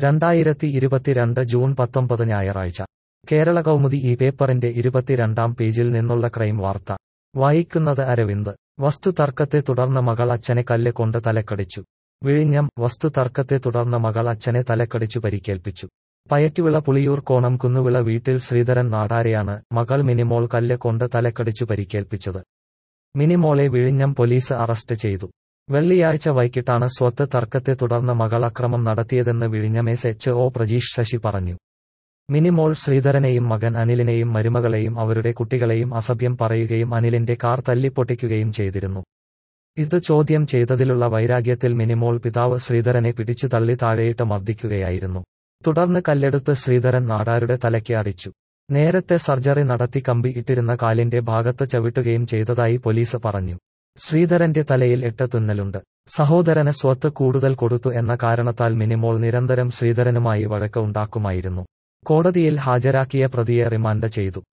2022 June 19 ഞായറാഴ്ച കേരള കൗമുദി ഈ പേപ്പറിന്റെ 22-ാം പേജിൽ നിന്നുള്ള ക്രൈം വാർത്ത വായിക്കുന്നത് അരവിന്ദ്. വസ്തുതർക്കത്തെ തുടർന്ന് മകൾ അച്ഛനെ കല്ല് കൊണ്ട് തലക്കടിച്ചു. വിഴിഞ്ഞം. വസ്തുതർക്കത്തെ തുടർന്ന് മകൾ അച്ഛനെ തലക്കടിച്ചു പരിക്കേൽപ്പിച്ചു. പയറ്റുവിള പുളിയൂർ കോണം കുന്നുവിള വീട്ടിൽ ശ്രീധരൻ നാടാരെയാണ് മകൾ മിനിമോൾ കല്ല് കൊണ്ട് തലക്കടിച്ചു പരിക്കേൽപ്പിച്ചത്. മിനിമോളെ വിഴിഞ്ഞം പോലീസ് അറസ്റ്റ് ചെയ്തു. വെള്ളിയാഴ്ച വൈകിട്ടാണ് സ്വത്ത് തർക്കത്തെ തുടർന്ന് മകൾ അക്രമം നടത്തിയതെന്ന് വിഴിഞ്ഞം SHO പ്രജീഷ് ശശി പറഞ്ഞു. മിനിമോൾ ശ്രീധരനെയും മകൻ അനിലിനെയും മരുമകളെയും അവരുടെ കുട്ടികളെയും അസഭ്യം പറയുകയും അനിലിന്റെ കാർ തല്ലിപ്പൊട്ടിക്കുകയും ചെയ്തിരുന്നു. ഇത് ചോദ്യം ചെയ്തതിലുള്ള വൈരാഗ്യത്തിൽ മിനിമോൾ പിതാവ് ശ്രീധരനെ പിടിച്ചു തള്ളി താഴെയിട്ട് മർദ്ദിക്കുകയായിരുന്നു. തുടർന്ന് കല്ലെടുത്ത് ശ്രീധരൻ നാടാരുടെ തലയ്ക്ക് അടിച്ചു. നേരത്തെ സർജറി നടത്തി കമ്പി ഇട്ടിരുന്ന കാലിന്റെ ഭാഗത്ത് ചവിട്ടുകയും ചെയ്തതായി പോലീസ് പറഞ്ഞു. ശ്രീധരന്റെ തലയിൽ 8 തുന്നലുണ്ട്. സഹോദരന് സ്വത്ത് കൂടുതൽ കൊടുത്തു എന്ന കാരണത്താൽ മിനിമോൾ നിരന്തരം ശ്രീധരനുമായി വഴക്ക് ഉണ്ടാക്കുമായിരുന്നു. കോടതിയിൽ ഹാജരാക്കിയ പ്രതിയെ റിമാൻഡ് ചെയ്തു.